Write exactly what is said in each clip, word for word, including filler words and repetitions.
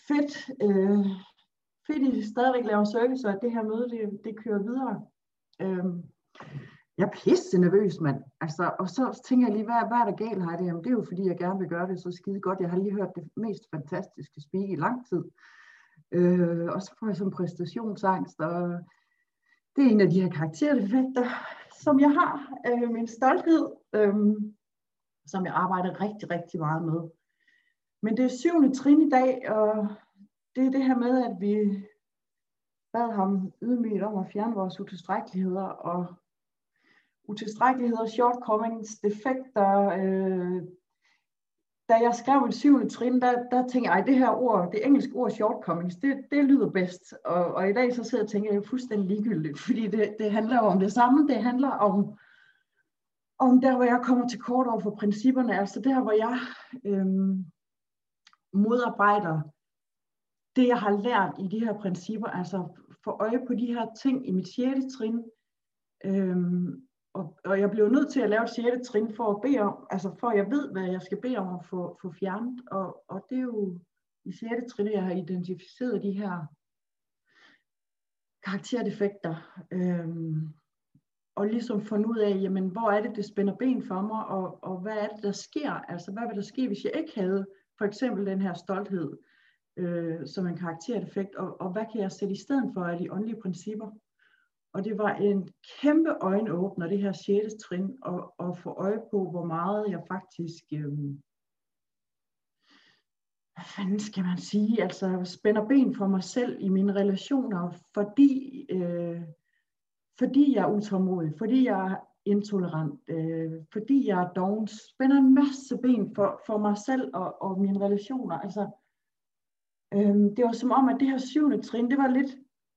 fedt, øh, fedt I stadigvæk laver service, og at det her møde, det, det kører videre. Øh, jeg er pisse nervøs, mand. Altså, og så tænker jeg lige, hvad, hvad er der galt her? Jamen, det er jo fordi, jeg gerne vil gøre det så skide godt. Jeg har lige hørt det mest fantastiske speak i lang tid. Øh, og så får jeg sådan præstationsangst, og det er en af de her karakterdefekter, som jeg har. Øh, min stolthed, øh, som jeg arbejder rigtig, rigtig meget med. Men det er syvende trin i dag, og det er det her med, at vi bad ham ydmygt om at fjerne vores utilstrækkeligheder, og utilstrækkeligheder, shortcomings, defekter. Øh, da jeg skrev et syvende trin, der, der tænkte jeg, at det her ord, det engelske ord shortcomings, det, det lyder bedst. Og, og i dag så sidder jeg og tænker, at det er fuldstændig ligegyldigt, fordi det, det handler om det samme. Det handler om, om der, hvor jeg kommer til kort over for principperne, altså der, hvor jeg øh, modarbejder det, jeg har lært i de her principper, altså få øje på de her ting i mit sjette trin. Øhm, og, og jeg bliver nødt til at lave et sjette trin for at bede om, altså for at jeg ved, hvad jeg skal bede om at få, få fjernet. Og, og det er jo i sjette trin, jeg har identificeret de her karakterdefekter. Øhm, og ligesom fundet ud af, jamen, hvor er det, det spænder ben for mig, og, og hvad er det, der sker? Altså, hvad vil der ske, hvis jeg ikke havde for eksempel den her stolthed øh, som en karakterdefekt, og, og hvad kan jeg sætte i stedet for af de åndelige principper? Og det var en kæmpe øjenåbner, det her sjette trin, og, og få øje på, hvor meget jeg faktisk, øh, hvad fanden skal man sige, altså spænder ben for mig selv i mine relationer, fordi, øh, fordi jeg er utålmodig, fordi jeg er intolerant, øh, fordi jeg er doven, spænder en masse ben for, for mig selv og, og mine relationer. Altså, øh, det var som om, at det her syvende trin, det var lidt,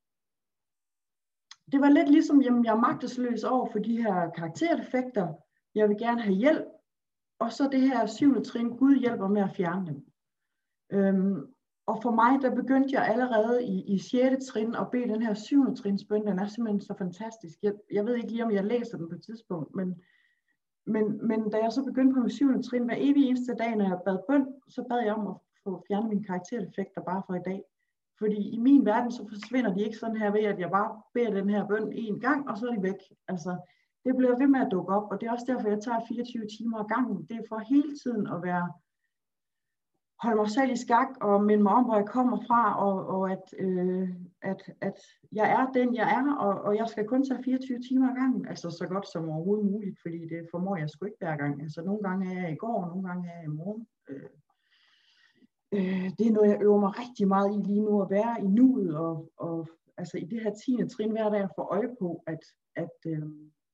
Det var lidt ligesom, jamen, jeg er magtesløs over for de her karakterdefekter. Jeg vil gerne have hjælp. Og så det her syvende trin, Gud hjælper med at fjerne dem. Øhm, og for mig, der begyndte jeg allerede i, i sjette trin at bede den her syvende trins bøn. Den er simpelthen så fantastisk. Jeg, jeg ved ikke lige, om jeg læser den på et tidspunkt. Men, men, men da jeg så begyndte på min syvende trin, hver evig eneste dag, når jeg bad bøn, så bad jeg om at få fjernet mine karakterdefekter bare for i dag. Fordi i min verden, så forsvinder de ikke sådan her ved, at jeg bare beder den her bøn en gang, og så er de væk. Altså, det bliver ved med at dukke op, og det er også derfor, jeg tager fireogtyve timer ad gangen. Det er for hele tiden at være, holde mig selv i skak, og minde mig om, hvor jeg kommer fra, og, og at, øh, at, at jeg er den, jeg er, og, og jeg skal kun tage fireogtyve timer ad gangen. Altså, så godt som overhovedet muligt, fordi det formår jeg sgu ikke hver gang. Altså, nogle gange er jeg i går, og nogle gange er jeg i morgen. Øh. Det er noget, jeg øver mig rigtig meget i lige nu, at være i nuet, og, og altså i det her tiende trin hver dag at få øje på, at, at, øh,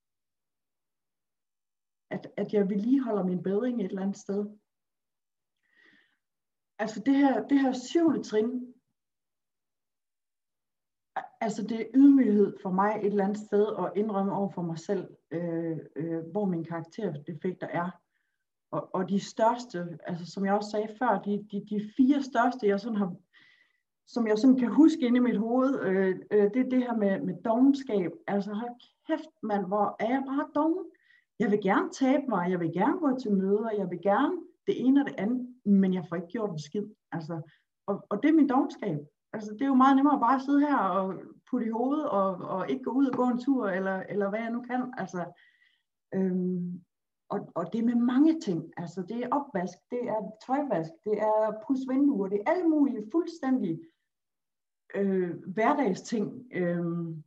at, at jeg vedligeholder min bedring et eller andet sted. Altså det her, det her syvende trin, altså det er ydmyghed for mig et eller andet sted at indrømme over for mig selv, øh, øh, hvor mine karakterdefekter er. Og, og de største, altså som jeg også sagde før, de, de, de fire største, jeg sådan har, som jeg sådan kan huske inde i mit hoved, øh, øh, det er det her med, med dovenskab. Altså hold kæft mand, hvor er jeg bare doven. Jeg vil gerne tabe mig, jeg vil gerne gå til møder, jeg vil gerne det ene og det andet, men jeg får ikke gjort en skid. Altså, og, og det er min dovenskab. Altså det er jo meget nemmere at bare sidde her og putte i hovedet, og, og ikke gå ud og gå en tur, eller, eller hvad jeg nu kan. Altså, øhm, Og, og det er med mange ting, altså det er opvask, det er tøjvask, det er puds vinduer, det er alle mulige fuldstændig øh, hverdagsting. Øh.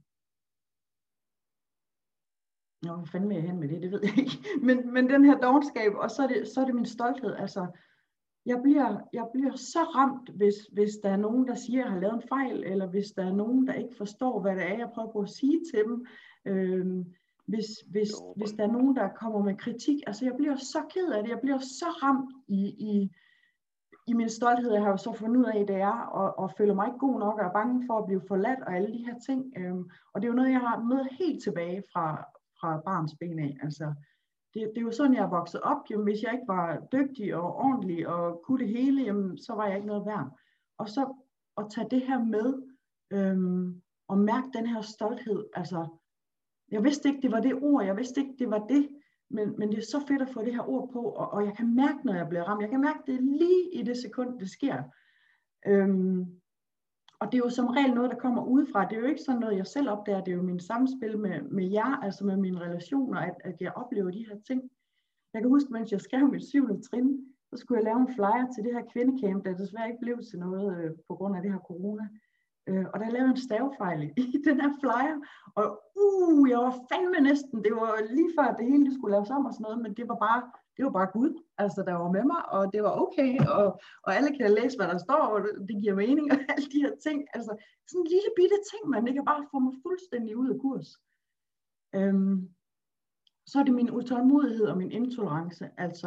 Nå, hvad fanden vil jeg hen med det, det ved jeg ikke. Men, men den her dovenskab, og så er, det, så er det min stolthed, altså jeg bliver, jeg bliver så ramt, hvis, hvis der er nogen, der siger, at jeg har lavet en fejl, eller hvis der er nogen, der ikke forstår, hvad det er, jeg prøver på at sige til dem. Øh, Hvis, hvis, hvis der er nogen, der kommer med kritik, altså jeg bliver så ked af det, jeg bliver så ramt i, i, i min stolthed, jeg har jo så fundet ud af, det er, og, og føler mig ikke god nok, og er bange for at blive forladt, og alle de her ting, øhm, og det er jo noget, jeg har med helt tilbage fra, fra barns ben af, altså det, det er jo sådan, jeg er vokset op, jamen, hvis jeg ikke var dygtig og ordentlig, og kunne det hele, jamen, så var jeg ikke noget værd, og så at tage det her med, øhm, og mærke den her stolthed, altså jeg vidste ikke, det var det ord, jeg vidste ikke, det var det, men, men det er så fedt at få det her ord på, og, og jeg kan mærke, når jeg bliver ramt, jeg kan mærke det lige i det sekund, det sker. Øhm, og det er jo som regel noget, der kommer udefra. Det er jo ikke sådan noget, jeg selv opdager. Det er jo min samspil med, med jer, altså med mine relationer, at, at jeg oplever de her ting. Jeg kan huske, mens jeg skrev mit syvende trin, så skulle jeg lave en flyer til det her kvindecamp, der desværre ikke blev til noget øh, på grund af det her corona. Øh, og der lavede en stavefejl i den her flyer, og uh, jeg var fandme næsten, det var lige før det hele det skulle laves om og sådan noget, men det var bare, det var bare Gud, altså der var med mig, og det var okay, og, og alle kan læse, hvad der står, og det giver mening, og alle de her ting, altså sådan en lille bitte ting, man, det kan bare få mig fuldstændig ud af kurs. Øhm, så er det min utålmodighed og min intolerance, altså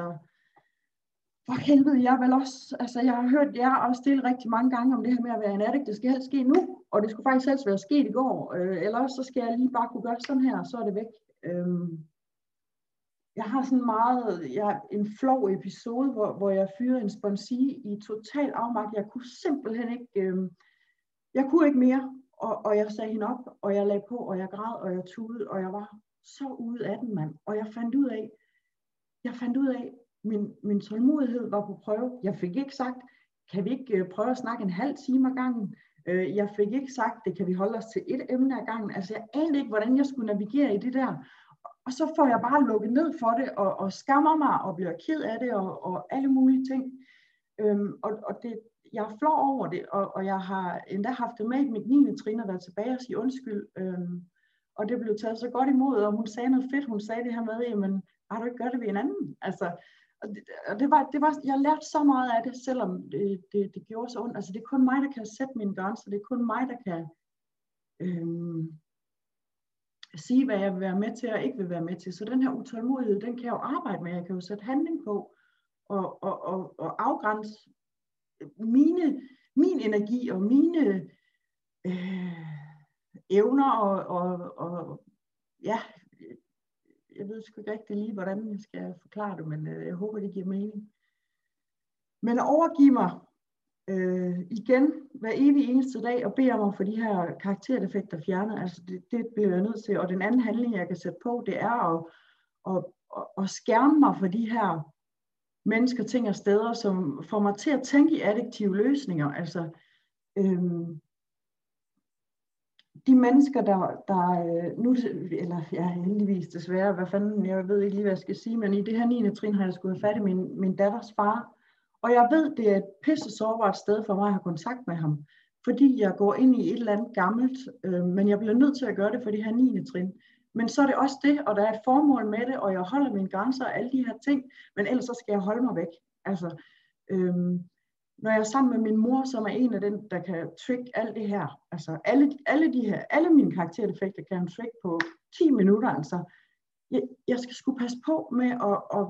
for helvede, jeg vel også, altså jeg har hørt jer også dele rigtig mange gange om det her med at være en addict, det skal helst ske nu, og det skulle faktisk helst være sket i går, øh, eller også så skal jeg lige bare kunne gøre sådan her, så er det væk. Øhm, jeg har sådan meget, jeg, en flov episode, hvor, hvor jeg fyrede en sponsige i total afmagt, jeg kunne simpelthen ikke, øh, jeg kunne ikke mere, og, og jeg sagde hende op, og jeg lagde på, og jeg græd, og jeg tudede, og jeg var så ude af den, mand, og jeg fandt ud af, jeg fandt ud af, Min, min tålmodighed var på prøve. Jeg fik ikke sagt, kan vi ikke uh, prøve at snakke en halv time ad gangen? Uh, jeg fik ikke sagt, det kan vi holde os til et emne ad gangen. Altså jeg anede ikke, hvordan jeg skulle navigere i det der. Og så får jeg bare lukket ned for det, og, og skammer mig, og bliver ked af det, og, og alle mulige ting. Um, og og det, jeg er flov over det, og, og jeg har endda haft det med i mit niende trin at være tilbage og sige undskyld. Um, og det blev taget så godt imod, og hun sagde noget fedt. Hun sagde det her med, jamen, har du ikke gjort det ved en anden? Altså, Og det, og det var, det var, jeg lærte så meget af det, selvom det, det, det gjorde så ondt. Altså det er kun mig, der kan sætte mine grænser. Det er kun mig, der kan øhm, sige, hvad jeg vil være med til og ikke vil være med til. Så den her utålmodighed, den kan jeg jo arbejde med. Jeg kan jo sætte handling på og, og, og, og afgrænse mine, min energi og mine øh, evner og, og, og ja, jeg ved sgu ikke rigtig lige, hvordan jeg skal forklare det, men øh, jeg håber, det giver mening. Men at overgive mig øh, igen hver evig eneste dag og bede om at få de her karakterdefekter fjernet, altså det, det bliver jeg nødt til. Og den anden handling, jeg kan sætte på, det er at, at, at, at skærme mig for de her mennesker, ting og steder, som får mig til at tænke i addiktive løsninger. Altså øhm, de mennesker, der, der nu, eller ja, heldigvis desværre, hvad fanden, jeg ved ikke lige, hvad jeg skal sige, men i det her niende trin har jeg skulle have fat i min, min datters far, og jeg ved, det er et pisse sårbart sted for mig at have kontakt med ham, fordi jeg går ind i et eller andet gammelt, øh, men jeg bliver nødt til at gøre det for det her niende trin. Men så er det også det, og der er et formål med det, og jeg holder mine grænser og alle de her ting, men ellers så skal jeg holde mig væk. Altså, øhm, når jeg er sammen med min mor, som er en af dem, der kan trigge alt det her, altså alle, alle de her, alle mine karakterdefekter kan hun trigge på ti minutter, altså. Jeg, jeg skal sgu passe på med at, at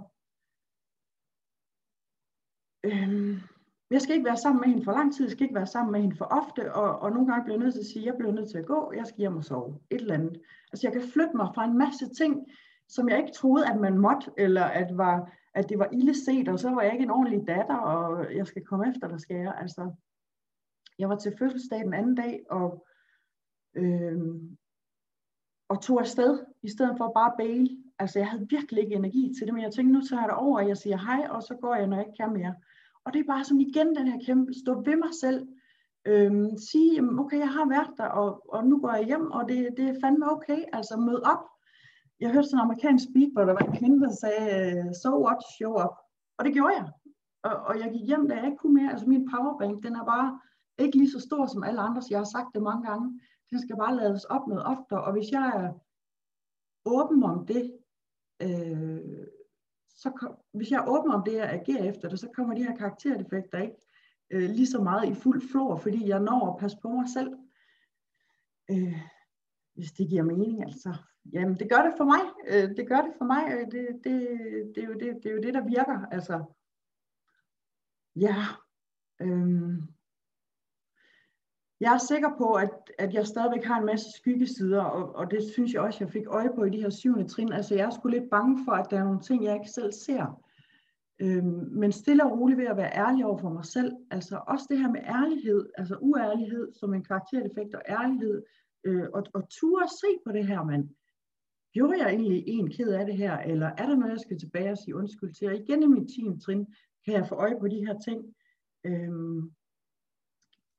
øhm, jeg skal ikke være sammen med hende for lang tid, jeg skal ikke være sammen med hende for ofte, og, og nogle gange bliver jeg nødt til at sige, jeg bliver nødt til at gå, jeg skal hjem og sove, et eller andet. Altså jeg kan flytte mig fra en masse ting, som jeg ikke troede, at man måtte, eller at, var, at det var ille set, og så var jeg ikke en ordentlig datter, og jeg skal komme efter, der skal jeg. Altså, jeg var til fødselsdag den anden dag, og, øh, og tog afsted, i stedet for bare bail. Altså jeg havde virkelig ikke energi til det, men jeg tænkte, nu tager jeg det over, og jeg siger hej, og så går jeg, når jeg ikke kan mere. Og det er bare sådan igen den her kæmpe, stå ved mig selv, øhm, sige, okay, jeg har været der, og, og nu går jeg hjem, og det, det er fandme okay, altså mød op. Jeg hørte sådan en amerikansk speak, hvor der var en kvinde, der sagde, so what, show up. Og det gjorde jeg. Og, og jeg gik hjem, da jeg ikke kunne mere. Altså min powerbank, den er bare ikke lige så stor som alle andres. Jeg har sagt det mange gange. Den skal bare lades op noget oftere. Og hvis jeg er åben om det, øh, så kom, hvis jeg er åben om det, og agerer efter det, så kommer de her karakterdefekter ikke øh, lige så meget i fuld flor, fordi jeg når at passe på mig selv. Øh, hvis det giver mening, altså. Jamen, det gør det for mig. Øh, det gør det for mig. Øh, det, det, det, er jo det, det er jo det, der virker. Altså, ja. Øh, jeg er sikker på, at, at jeg stadigvæk har en masse skyggesider, og, og det synes jeg også, jeg fik øje på i de her syvende trin. Altså, jeg er sgu lidt bange for, at der er nogle ting, jeg ikke selv ser. Øh, men stille og roligt ved at være ærlig over for mig selv. Altså, også det her med ærlighed, altså uærlighed som en karakterdefekt, og ærlighed, øh, og, og ture at se på det her, mand. Gjorde jeg egentlig en ked af det her, eller er der noget, jeg skal tilbage og sige undskyld til? Og igen i mit tiende trin kan jeg få øje på de her ting. Øhm,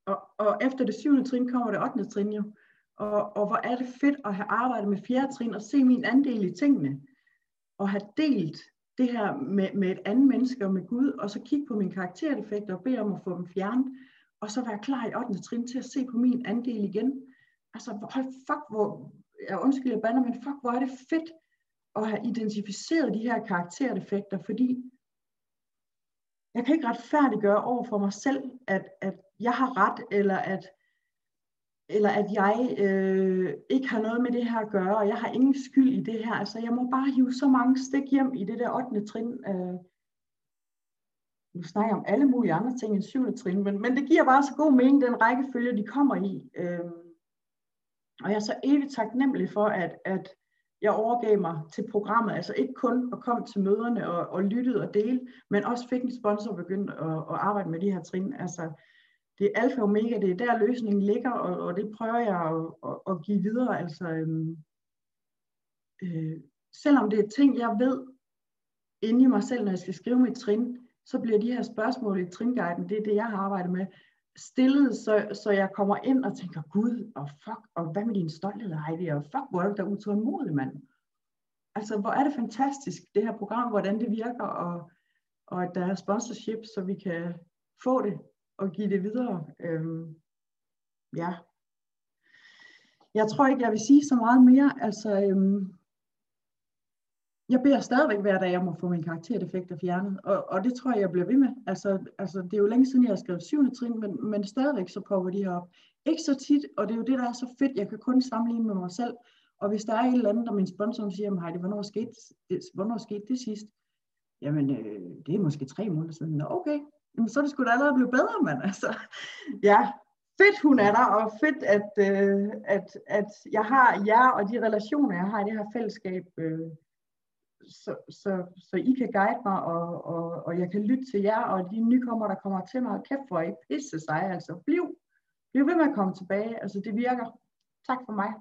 Og, og efter det syvende trin kommer det ottende trin jo. Og, og hvor er det fedt at have arbejdet med fjerde trin og se min andel i tingene. Og have delt det her med, med et andet menneske og med Gud, og så kigge på mine karakterdefekter og bede om at få dem fjernet, og så være klar i ottende trin til at se på min andel igen. Altså, hold fuck, hvor, jeg undskylder jeg bander, men fuck, hvor er det fedt at have identificeret de her karakterdefekter, fordi jeg kan ikke retfærdiggøre over for mig selv, at, at jeg har ret, eller at, eller at jeg øh, ikke har noget med det her at gøre, og jeg har ingen skyld i det her. Altså, jeg må bare hive så mange stik hjem i det der ottende trin. Øh, nu snakker jeg om alle mulige andre ting end syvende trin, men, men det giver bare så god mening, den rækkefølge, de kommer i. Øh, og jeg er så evigt taknemmelig for, at, at jeg overgav mig til programmet, altså ikke kun at komme til møderne og, og lyttede og dele, men også fik en sponsor og begyndte at, at arbejde med de her trin. Altså, det er alfa og omega, det er der løsningen ligger, og, og det prøver jeg at, at, at give videre. Altså, øhm, øh, selvom det er ting, jeg ved inde i mig selv, når jeg skal skrive mit trin, så bliver de her spørgsmål i tringuiden, det er det, jeg har arbejdet med, stillet, så, så jeg kommer ind og tænker, Gud, og fuck, og hvad med din stolthed, Heidi, og fuck, hvor er du der utålmodig, mand. Altså, hvor er det fantastisk, det her program, hvordan det virker, og, og at der er sponsorship, så vi kan få det og give det videre. Øhm, ja. Jeg tror ikke, jeg vil sige så meget mere. Altså, øhm, jeg beder stadigvæk hver dag om at få mine karakterdefekter fjernet, og, og det tror jeg, jeg bliver ved med. Altså, altså, det er jo længe siden, jeg har skrevet syvende trin, men, men stadigvæk så popper de her op. Ikke så tit, og det er jo det, der er så fedt. Jeg kan kun sammenligne med mig selv. Og hvis der er et eller andet, der min sponsor siger, Heidi, hvornår skete det, hvornår skete det sidst? Jamen, øh, det er måske tre måneder siden. Nå, okay. Jamen, så er det sgu da allerede blevet bedre, mand. Altså, ja, fedt hun er der, og fedt, at, øh, at, at jeg har jer og de relationer, jeg har i det her fællesskab, øh, så, så, så I kan guide mig, og, og, og jeg kan lytte til jer, og de nykommere, der kommer til mig, kæft for I pisse sig, altså bliv, bliv ved med at komme tilbage, altså det virker. Tak for mig.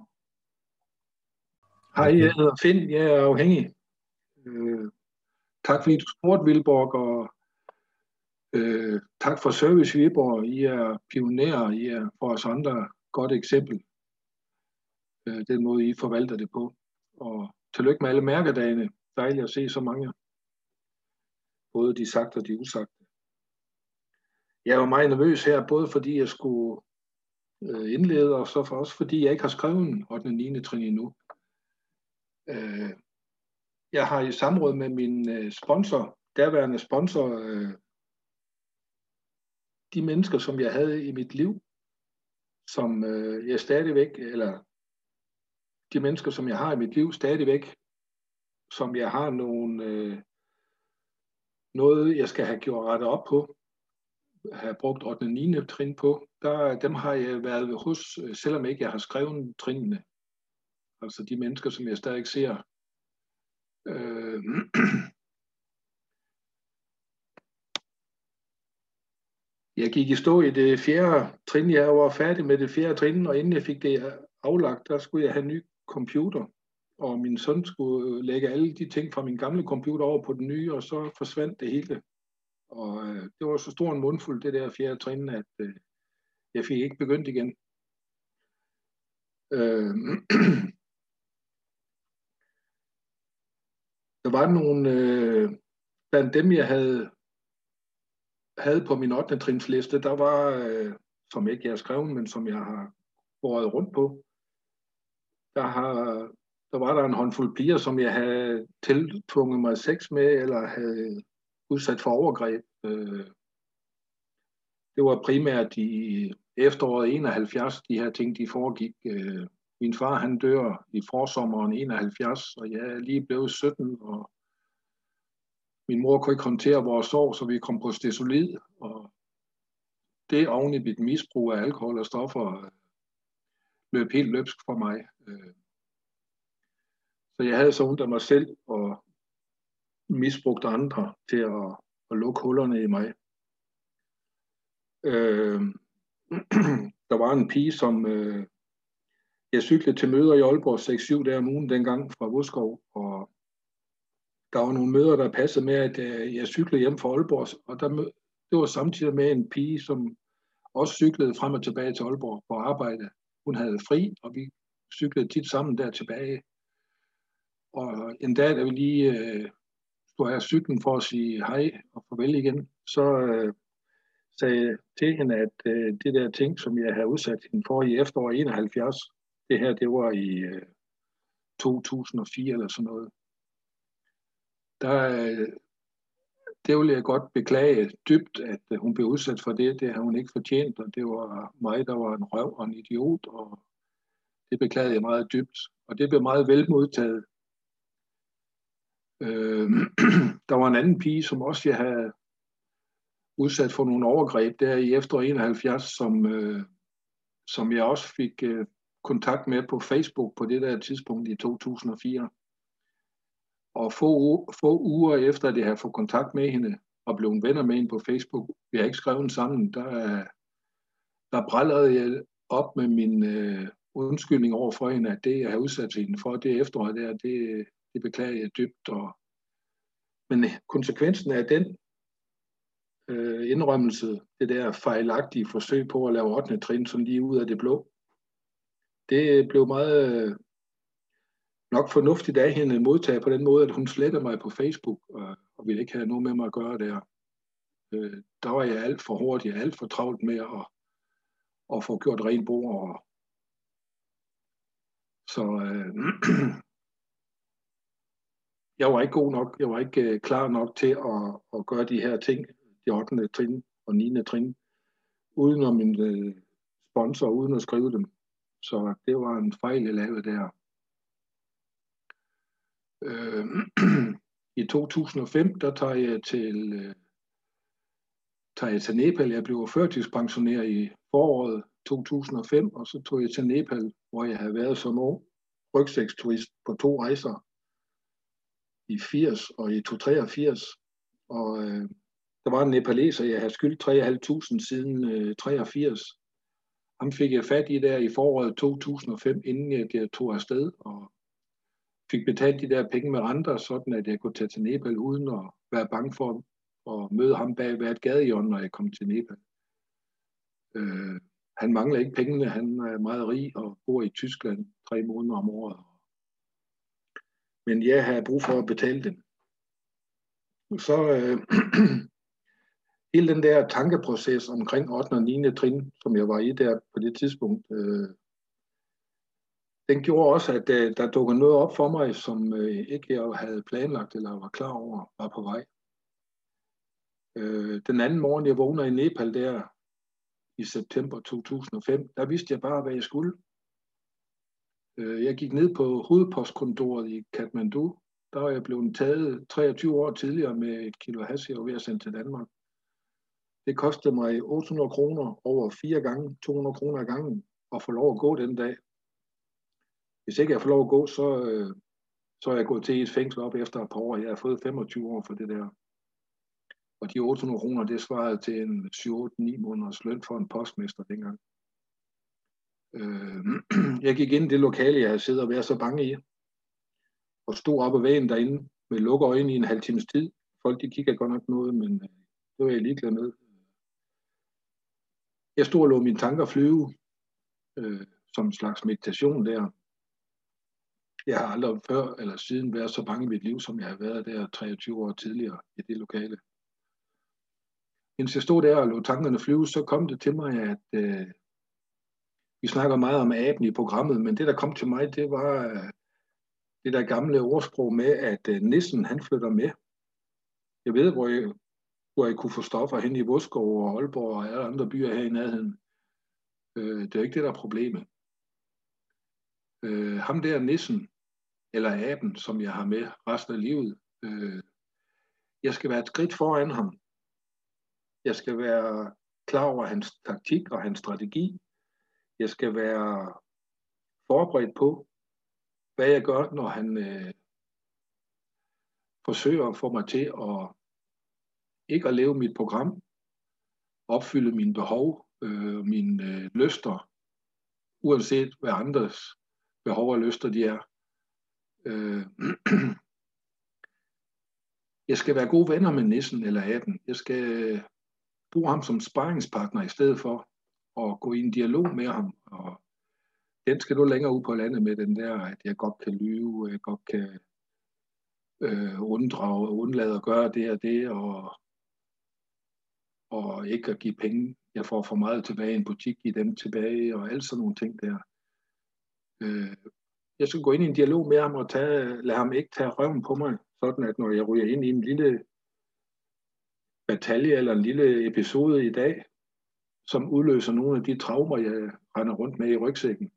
Hej, jeg hedder Finn, jeg er afhængig. Øh, tak fordi du spurgte, Vilborg, og øh, tak for service, Vilborg. I er pionerer, I er for os andre godt eksempel. Øh, den måde, I forvalter det på. Og tillykke med alle mærkedagene. Dejligt at se så mange. Både de sagte og de usagte. Jeg var meget nervøs her, både fordi jeg skulle øh, indlede, og så for også fordi jeg ikke har skrevet ottende og niende trin endnu. Øh, jeg har i samråd med min øh, sponsor, derværende sponsor, øh, de mennesker, som jeg havde i mit liv, som øh, jeg stadigvæk, eller de mennesker, som jeg har i mit liv stadigvæk, som jeg har nogle, øh, noget, jeg skal have gjort rettet op på, have brugt ottende og niende trin på, der, dem har jeg været hos, selvom ikke jeg har skrevet trinene. Altså de mennesker, som jeg stadig ser. Øh, jeg gik i stå i det fjerde trin. Jeg var færdig med det fjerde trin, og inden jeg fik det aflagt, der skulle jeg have en ny computer. Og min søn skulle lægge alle de ting fra min gamle computer over på den nye, og så forsvandt det hele. Og øh, det var så stor en mundfuld, det der fjerde trin, at øh, jeg fik ikke begyndt igen. Øh, der var nogle, øh, blandt dem jeg havde, havde på min ottende trins liste, der var, øh, som ikke jeg har skrevet, men som jeg har båret rundt på, der, har, der var der en håndfuld piger, som jeg havde tiltvunget mig sex med, eller havde udsat for overgreb. Øh, det var primært i efteråret enoghalvfjerds, de her ting, de foregik. Øh, min far, han dør i forsommeren enoghalvfjerds, og jeg er lige blevet sytten, og min mor kunne ikke håndtere vores sorg, så vi kom på stesolid, og det oven i mit misbrug af alkohol og stoffer løb helt løbsk for mig. Så jeg havde så ondt af mig selv og misbrugt andre til at, at lukke hullerne i mig. Øh, der var en pige, som øh, jeg cyklede til møder i Aalborg seks syv dage om ugen dengang fra Vodskov, og der var nogle møder, der passede med, at øh, jeg cyklede hjem fra Aalborg, og der, det var samtidig med en pige, som også cyklede frem og tilbage til Aalborg på arbejde. Hun havde fri, og vi cyklede tit sammen der tilbage. Og en dag, da vi lige øh, stod af cyklen for at sige hej og farvel igen, så øh, sagde jeg til hende, at øh, det der ting, som jeg havde udsat hende for i efterår enoghalvfjerds, det her, det var i øh, to tusind og fire eller sådan noget. Der, øh, det ville jeg godt beklage dybt, at øh, hun blev udsat for det. Det har hun ikke fortjent, og det var mig, der var en røv og en idiot, og det beklagede jeg meget dybt. Og det blev meget vel modtaget. Øh, der var en anden pige, som også jeg havde udsat for nogle overgreb der i efterår enoghalvfjerds, som, øh, som jeg også fik øh, kontakt med på Facebook på det der tidspunkt i to tusind og fire. Og få, få uger efter, at jeg havde fået kontakt med hende og blev venner med hende på Facebook, vi har ikke skrevet sammen, der, der brællede jeg op med min øh, undskyldning over for hende, at det, jeg har udsat hende for, det efterår der, det, det beklager jeg dybt. Og, men konsekvensen af den øh, indrømmelse, det der fejlagtige forsøg på at lave ottende trin, som lige ud af det blå, det blev meget øh, nok fornuftigt af hende modtaget på den måde, at hun slettede mig på Facebook, og, og ville ikke have noget med mig at gøre der. Øh, der var jeg alt for hurtig, alt for travlt med at, at få gjort rent bord. Og, så øh, jeg var ikke god nok, jeg var ikke øh, klar nok til at, at gøre de her ting, de ottende trin og niende trin, uden om min øh, sponsor, uden at skrive dem. Så det var en fejl, jeg lavede der. Øh, I to tusind og fem, der tager jeg til, øh, tager jeg til Nepal. Jeg blev førtidspensioneret i foråret to tusind og fem, og så tog jeg til Nepal, hvor jeg havde været som ung rygsæksturist på to rejser i firs og i to tusind treogfirs. Og øh, der var en nepaleser, jeg havde skyldt tre tusind fem hundrede siden øh, treogfirs. Ham fik jeg fat i der i foråret to tusind og fem, inden jeg, jeg tog afsted, og fik betalt de der penge med renter, sådan at jeg kunne tage til Nepal uden at være bange for at møde ham bag hvert gadehjørne, når jeg kom til Nepal. Øh, han mangler ikke pengene, han er meget rig og bor i Tyskland tre måneder om året. Men jeg har brug for at betale dem. Så øh, hele den der tankeproces omkring ottende og niende trin, som jeg var i der på det tidspunkt, øh, den gjorde også, at øh, der dukkede noget op for mig, som øh, ikke jeg havde planlagt eller var klar over, var på vej. Øh, den anden morgen, jeg vågner i Nepal der i september to tusind og fem, der vidste jeg bare, hvad jeg skulle. Øh, jeg gik ned på hovedpostkontoret i Kathmandu. Der var jeg blevet taget treogtyve år tidligere med et kilo hash og ved at sende til Danmark. Det kostede mig otte hundrede kroner over fire gange, to hundrede kroner ad gangen, at få lov at gå den dag. Hvis ikke jeg får lov at gå, så, øh, så er jeg gået til et fængsel op efter et par år. Jeg har fået femogtyve år for det der. Og de otte hundrede kroner, det svarede til en syv otte ni måneders løn for en postmester dengang. Øh, jeg gik ind i det lokale, jeg havde siddet og været så bange i, og stod op ad væggen derinde med lukkede øjne i en halv times tid. Folk, de kigger godt nok noget, men det var jeg ligeglad med. Jeg stod og lod mine tanker flyve, øh, som en slags meditation der. Jeg har aldrig før eller siden været så bange i mit liv, som jeg har været der treogtyve år tidligere i det lokale. Mens jeg stod der og lod tankerne flyve, så kom det til mig, at øh, vi snakker meget om aben i programmet, men det, der kom til mig, det var øh, det der gamle ordsprog med, at øh, nissen, han flytter med. Jeg ved, hvor jeg, hvor jeg kunne få stoffer hen i Vodskov og Aalborg og alle andre byer her i nærheden. Øh, det er ikke det, der er problemet. Øh, ham der nissen, eller aben, som jeg har med resten af livet, øh, jeg skal være et skridt foran ham. Jeg skal være klar over hans taktik og hans strategi. Jeg skal være forberedt på, hvad jeg gør, når han øh, forsøger at få mig til at ikke at leve mit program, opfylde mine behov, øh, mine øh, lyster, uanset hvad andres behov og lyster de er. Øh, jeg skal være gode venner med nissen eller aben. Jeg skal bruge ham som sparringspartner i stedet for og gå i en dialog med ham. Og den skal du længere ud på landet med, den der, at jeg godt kan lyve, jeg godt kan øh, unddrage, undlade at gøre det og det, og, og ikke at give penge. Jeg får for meget tilbage i en butik, give dem tilbage, og alt sådan nogle ting der. Øh, jeg skal gå ind i en dialog med ham og tage, lade ham ikke tage røven på mig, sådan at når jeg ryger ind i en lille batalje eller en lille episode i dag, som udløser nogle af de traumer, jeg render rundt med i rygsækken.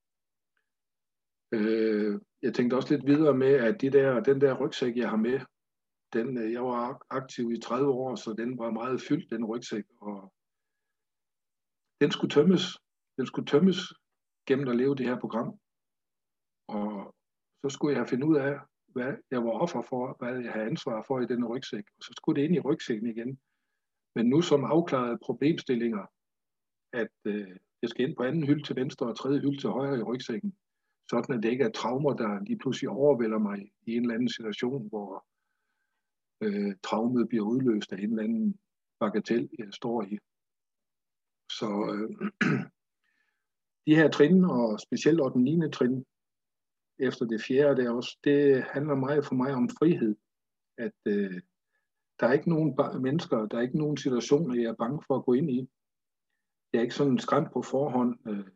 Øh, jeg tænkte også lidt videre med, at de der, den der rygsæk, jeg har med, den, jeg var aktiv i tredive år, så den var meget fyldt, den rygsæk, og den skulle tømmes. Den skulle tømmes gennem at leve det her program. Og så skulle jeg have fundet ud af, hvad jeg var offer for, hvad jeg havde ansvar for i den rygsæk. Og så skulle det ind i rygsækken igen. Men nu som afklarede problemstillinger, at øh, jeg skal ind på anden hylde til venstre og tredje hylde til højre i rygsækken, sådan at det ikke er traumer, der lige pludselig overvælder mig i en eller anden situation, hvor øh, traumet bliver udløst af en eller anden bagatel, jeg står i. Så øh, de her trin, og specielt og den niende trin, efter det fjerde der også, det handler meget for mig om frihed. At øh, der er ikke nogen mennesker, der er ikke nogen situationer, jeg er bange for at gå ind i. Jeg er ikke sådan skræmt på forhånd. Øh,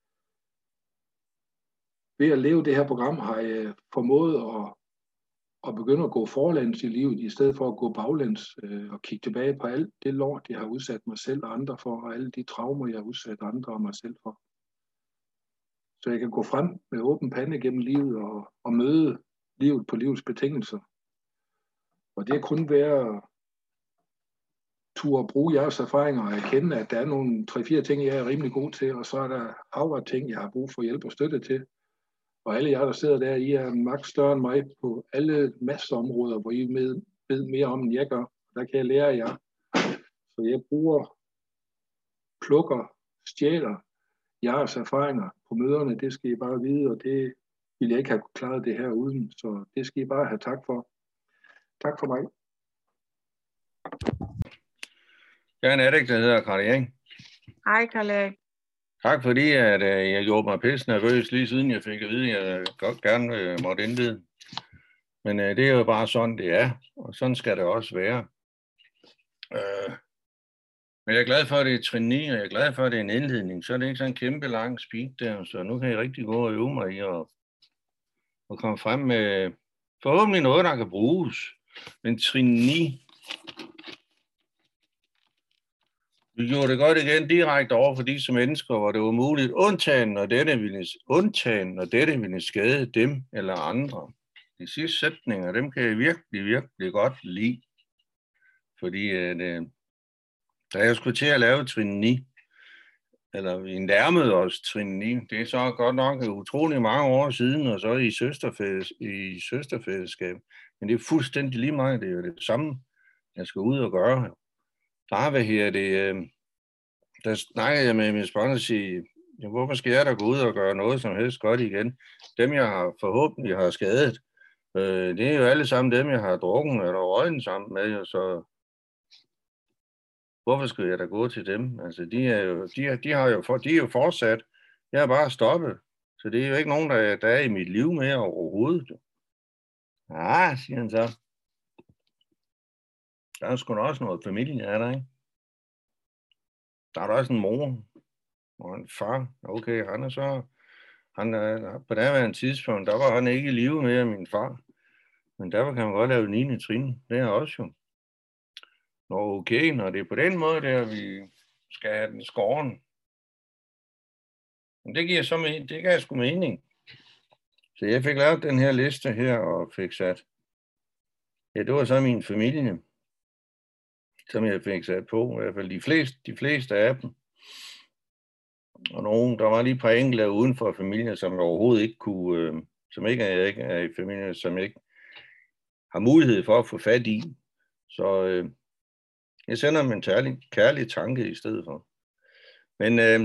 ved at leve det her program har jeg formået at, at begynde at gå forlæns i livet, i stedet for at gå baglæns øh, og kigge tilbage på alt det lort, jeg har udsat mig selv og andre for, og alle de traumer, jeg har udsat andre og mig selv for. Så jeg kan gå frem med åben pande gennem livet og, og møde livet på livets betingelser. Og det kunne være turde bruge jeres erfaringer og erkende, at der er nogle tre-fire ting, jeg er rimelig god til, og så er der hav ting, jeg har brug for hjælp og støtte til. Og alle jer, der sidder der, I er maks større end mig på alle masser af områder, hvor I med, ved mere om, end jeg gør. Der kan jeg lære af jer. Så jeg bruger, plukker, stjæler jeres erfaringer på møderne. Det skal I bare vide, og det ville jeg ikke have klaret det her uden. Så det skal I bare have tak for. Tak for mig. Jeg er en addict, der hedder Karl Erik. Hej Karl Erik. Tak fordi, at jeg gjorde mig pisse nervøs lige siden jeg fik at vide, at jeg godt gerne måtte indlede. Men det er jo bare sådan, det er, og sådan skal det også være. Men jeg er glad for, at det er trin ni, og jeg er glad for, at det er en indledning. Så er det ikke sådan en kæmpe lang speed der, så nu kan jeg rigtig gå og øve mig i at, at komme frem med forhåbentlig noget, der kan bruges. Men trin ni, vi gjorde det godt igen direkte over for disse mennesker, hvor det var muligt, undtagen når dette ville, undtagen, når dette ville skade dem eller andre. De sidste sætninger, dem kan jeg virkelig, virkelig godt lide. Fordi at, øh, da jeg skulle til at lave trin ni, eller vi nærmede os trin ni, det er så godt nok utrolig mange år siden, og så i, søsterfælles, i søsterfællesskab. Men det er fuldstændig lige meget, det er jo det samme, jeg skal ud og gøre. Der, hvad her, det, øh, der snakker jeg med min sponsor og siger, ja, hvorfor skal jeg da gå ud og gøre noget som helst godt igen? Dem, jeg har forhåbentlig har skadet, øh, det er jo alle sammen dem, jeg har drukket eller røget sammen med, så hvorfor skal jeg da gå til dem? Altså, de er jo, de, de har jo, for, de er jo fortsat. Jeg har bare stoppet. Så det er jo ikke nogen, der, der er i mit liv mere overhovedet. Ah, siger han så. Der er sgu da også noget familie, er der ikke? Der er der også en mor og en far. Okay, han er så... Han er, på daværende tidspunkt, der var han ikke i live mere, min far. Men derfor kan man godt lave niende trin. Det er også jo. Nå, okay, når det er på den måde, der vi skal have den skåren. Men det giver så med, det gav sgu mening. Så jeg fik lavet den her liste her og fik sat. Ja, det var så min familie, som jeg fik sat på. I hvert fald de fleste, de fleste af dem. Og nogen, der var lige et par enkelte uden for familien, som jeg overhovedet ikke kunne, øh, som ikke er, ikke er i familien, som ikke har mulighed for at få fat i. Så øh, jeg sender dem en kærlig, kærlig tanke i stedet for. Men øh,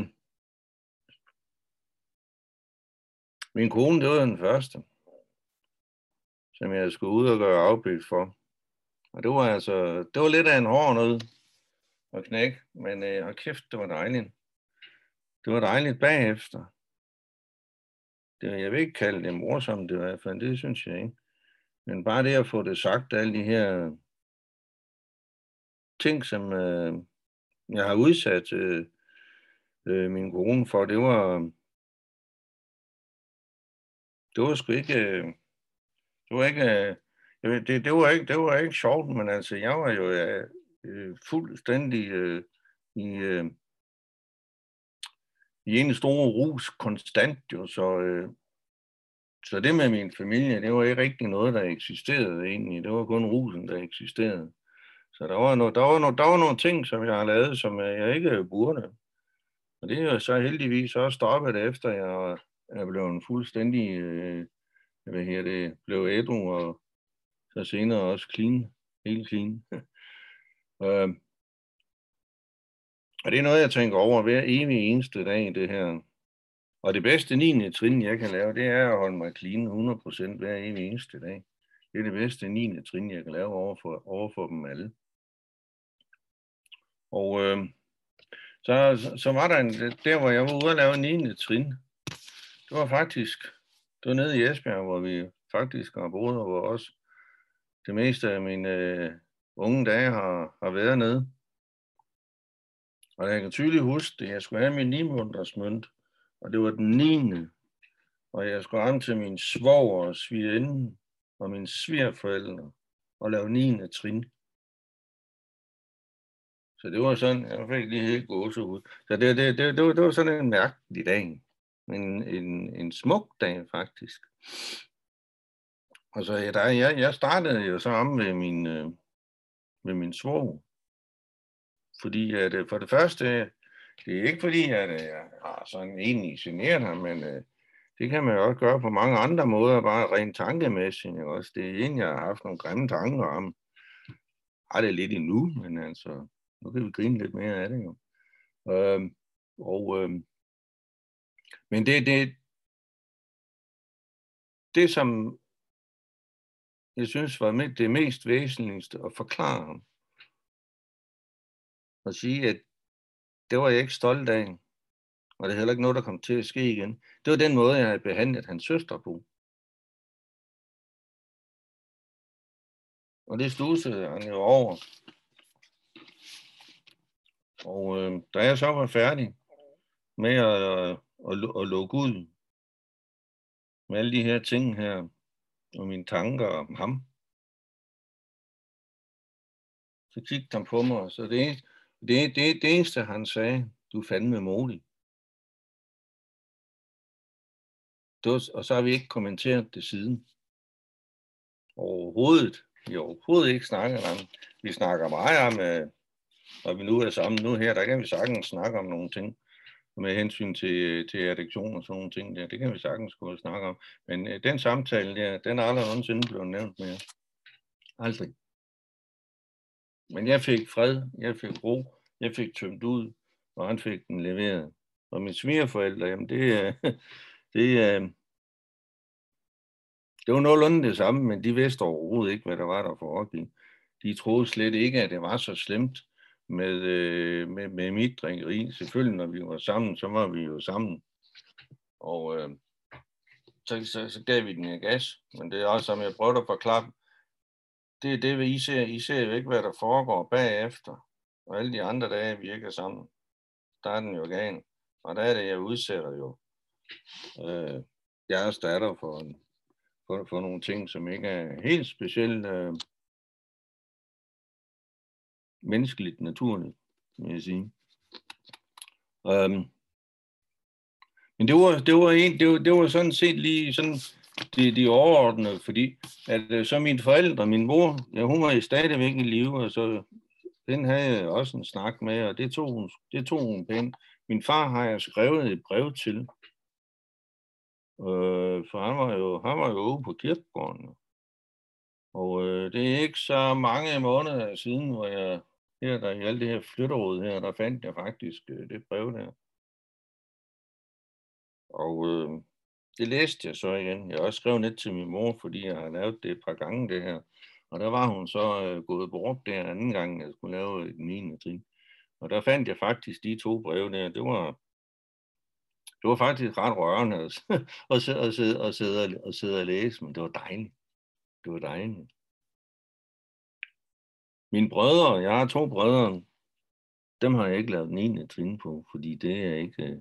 min kone, det var den første, som jeg skulle ud og gøre afbyt for. Og det var altså, det var lidt af en hård nød at knække, men øh, hold kæft, det var dejligt. det var dejligt bagefter. Det, jeg vil ikke kalde det morsomt i hvert fald, det synes jeg ikke. Men bare det at få det sagt, alle de her ting, som øh, jeg har udsat øh, øh, min kone for, det var, det var sgu ikke, øh, det var ikke, øh, jeg ved, det, det, var ikke, det var ikke sjovt, men altså, jeg var jo øh, øh, fuldstændig øh, i, øh, i en stor rus konstant, jo, så, øh, så det med min familie, det var ikke rigtig noget, der eksisterede egentlig, det var kun rusen, der eksisterede. Så der var, no, der, var no, der var nogle ting, som jeg har lavet, som jeg ikke burde. Og det er jo så heldigvis også stoppet, efter jeg er blevet fuldstændig, øh, hvad her det, blev ædru, og så senere også clean, helt clean. øh, og det er noget, jeg tænker over hver evig eneste dag, det her. Og det bedste niende trin, jeg kan lave, det er at holde mig clean hundrede procent hver evig eneste dag. Det er det bedste niende trin, jeg kan lave over for, over for dem alle. Og øh, så, så var der en, der, hvor jeg var ude at lave niende trin. Det var faktisk, det var nede i Esbjerg, hvor vi faktisk har boet, og hvor også det meste af mine øh, unge dage har, har været nede. Og jeg kan tydeligt huske det, jeg skulle have min ni måneders mønt, og det var den niende Og jeg skulle ham til min svoger og svigerinde og mine svigerforældre og lave niende trin. Så det var sådan, jeg fik lige helt gåsehud. Så det, det, det, det, var, det var sådan en mærkelig dag. En, en, en smuk dag, faktisk. Og så ja, der, jeg, jeg startede jo så om med min, øh, med min svoger. Fordi at, for det første, det er ikke fordi, at jeg har sådan egentlig generet ham, men øh, det kan man jo også gøre på mange andre måder, bare rent tankemæssigt. Også. Det er en, jeg har haft nogle grimme tanker om. Har det lidt endnu, men altså, nu kan vi grine lidt mere af det jo. Øhm, og, øhm, men det, det, det, som jeg synes var det mest væsentligste at forklare ham, og sige, at det var jeg ikke stolt af, og det er heller ikke noget, der kom til at ske igen. Det var den måde, jeg havde behandlet hans søster på. Og det studsede han jo over. Og øh, da jeg så var færdig med at, at, at, at lukke ud med alle de her ting her, og mine tanker om ham, så kiggede han på mig, så det, det, det, det eneste, han sagde, du er fandme modig. Var, og så har vi ikke kommenteret det siden. Overhovedet. Vi har overhovedet ikke snakket om. Vi snakker meget om, øh, når vi nu er sammen nu her, der kan vi sagtens snakke om nogle ting med hensyn til, til addiktion og sådan nogle ting der. Det kan vi sagtens gå og snakke om. Men øh, den samtale der, den er aldrig nogensinde blevet nævnt mere. Aldrig. Men jeg fik fred, jeg fik ro, jeg fik tømt ud, og han fik den leveret. Og mine svigerforældre, jamen det, det, det var nogenlunde det samme, men de vidste overhovedet ikke, hvad der var der foregik. De troede slet ikke, at det var så slemt med, med, med mit drikkeri. Selvfølgelig, når vi var sammen, så var vi jo sammen. Og øh, så, så, så gav vi den en gas. Men det er også, som jeg prøvede at forklare, det er det, I ser. I ser jo ikke, hvad der foregår bagefter. Og alle de andre dage, vi ikke er sammen, der er den jo gal. Og der er det, jeg udsætter jo øh, jeres datter for, for, for nogle ting, som ikke er helt specielt øh, menneskeligt naturligt, vil jeg sige. Um, men det var, det var, en, det var, det var sådan set lige sådan de, de overordnede, fordi at så mine forældre, min mor, ja, hun var stadigvæk i live, og så den havde jeg også en snak med, og det tog hun, det tog hun pænt. Min far har jeg skrevet et brev til, øh, for han var jo, han var jo ude på kirkegården. Og øh, det er ikke så mange måneder siden, hvor jeg her der i alt det her flytteråd her, der fandt jeg faktisk øh, det brev der. Og øh, det læste jeg så igen. Jeg har også skrevet lidt til min mor, fordi jeg har lavet det et par gange det her. Og der var hun så øh, gået bort der anden gang, jeg skulle lave et niende trin. Og der fandt jeg faktisk de to breve der. Det var, Det var faktisk ret rørende at, at, sidde, at, sidde, at, sidde, at sidde og læse, men det var dejligt. Det var dejligt. Mine brødre, jeg har to brødre, dem har jeg ikke lavet niende trin på, fordi det er ikke...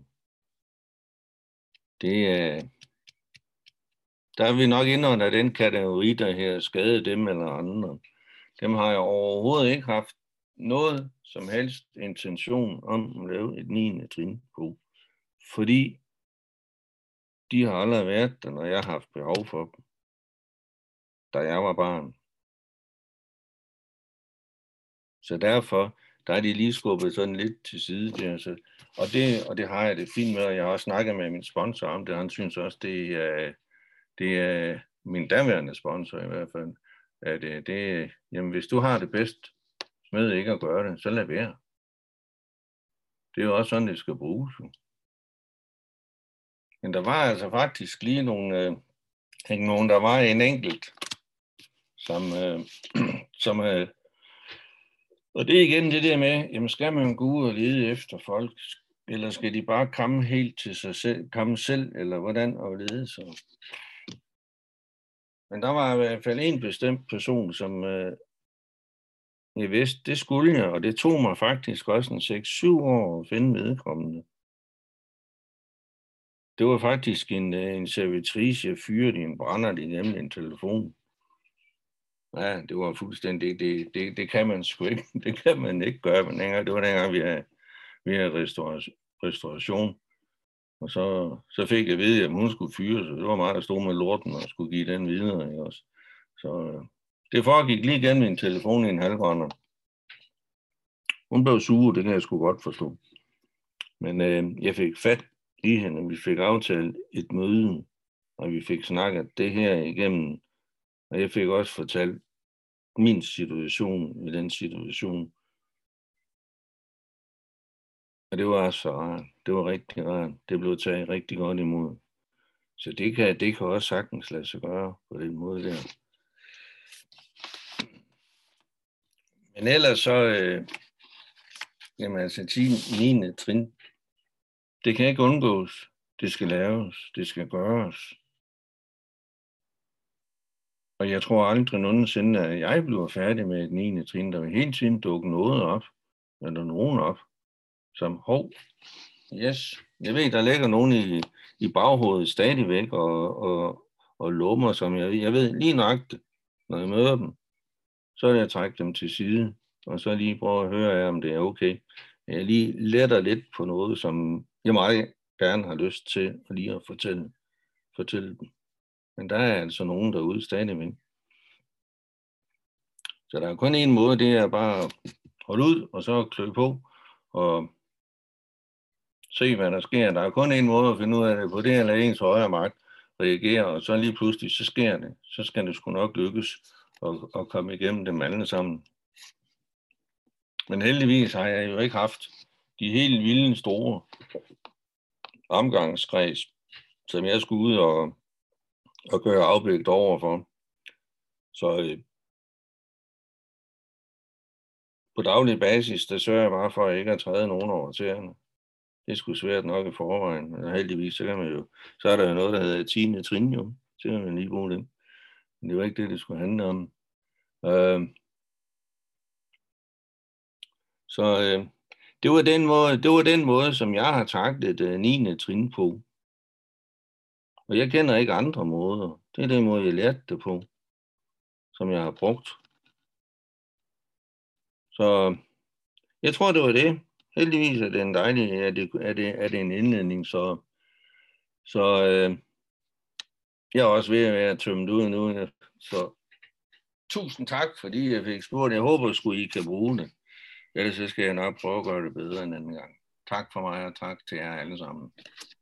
Det er... Der er vi nok inde under den kategori, der her skade dem eller andre. Dem har jeg overhovedet ikke haft noget som helst intention om at lave et niende trin på. Fordi de har aldrig været der, når jeg har haft behov for dem, da jeg var barn. Så derfor, der er de lige skubbet sådan lidt til side der. Så, og, det, og det har jeg det fint med, og jeg har også snakket med min sponsor om det. Han synes også, det er, det er min daværende sponsor i hvert fald. At det, det, jamen, hvis du har det bedst med ikke at gøre det, så lad være. Det er jo også sådan, det skal bruges. Men der var altså faktisk lige nogle, øh, ikke nogen, der var en enkelt, som, øh, som øh, og det er igen det der med, jamen skal man gå ud og lede efter folk, eller skal de bare komme helt til sig selv, komme selv, eller hvordan og lede sig. Men der var i hvert fald en bestemt person, som øh, jeg vidste, det skulle jeg, og det tog mig faktisk også en seks syv år at finde vedkommende. Det var faktisk en, en servitrice, jeg fyrede i en brænder igennem en telefon. Ja, det var fuldstændig, det, det, det kan man sgu ikke, det kan man ikke gøre, men dengang, det var dengang, vi havde, vi havde restauration, restauration. Og så, så fik jeg at vide, at hun skulle fyres, og det var mig, der stod med lorten og skulle give den videre. Ikke også? Så det foregik lige igen med en telefon i en halvgånder. Hun blev sur, det kan jeg sgu godt forstå. Men øh, jeg fik fat i hende, vi fik aftalt et møde, og vi fik snakket det her igennem. Og jeg fik også fortalt min situation i den situation. Og det var så rart. Det var rigtig rart. Det blev taget rigtig godt imod. Så det kan, det kan også sagtens lade sig gøre på den måde der. Men ellers så, øh, jamen altså niende trin, det kan ikke undgås. Det skal laves. Det skal gøres. Og jeg tror aldrig nogensinde, at jeg bliver færdig med et niende trin. Der vil hele tiden dukke noget op, eller nogen op, som hov, yes. Jeg ved, der ligger nogen i, i baghovedet stadigvæk, og, og, og lummer, som jeg ved. Jeg ved lige nøjagtigt, når jeg møder dem, så vil jeg trække dem til side, og så lige prøve at høre af, om det er okay. Jeg lige letter lidt på noget, som jeg meget gerne har lyst til at lige at fortælle, fortælle dem. Men der er altså nogen derude stadigvæk. Så der er kun en måde, det er bare at holde ud, og så klø på, og se, hvad der sker. Der er kun en måde at finde ud af det på, det er at lade ens højre magt reagere, og så lige pludselig, så sker det. Så skal det sgu nok lykkes at, at komme igennem dem alle sammen. Men heldigvis har jeg jo ikke haft de helt vilde store omgangskreds, som jeg skulle ud og, og gøre afblik overfor. Så øh, på daglig basis, der sørger jeg bare for at ikke at træde nogen over tæerne. Det er sgu svært nok i forvejen, men heldigvis, så, kan man jo, så er der jo noget, der hedder tiende trin, jo. Så kan man lige bruge det. Men det var ikke det, det skulle handle om. Øh, så øh, det, var den måde, det var den måde, som jeg har taklet uh, niende trin på. Og jeg kender ikke andre måder. Det er den måde, jeg lærte det på, som jeg har brugt. Så jeg tror, det var det. Heldigvis er det en dejlig, er det, er det, er det en indledning, så, så øh, jeg er også ved at være tømt ud nu. Så tusind tak, fordi jeg fik spurgt. Jeg håber, at I kan bruge det. Ellers så skal jeg nok prøve at gøre det bedre end anden gang. Tak for mig, og tak til jer alle sammen.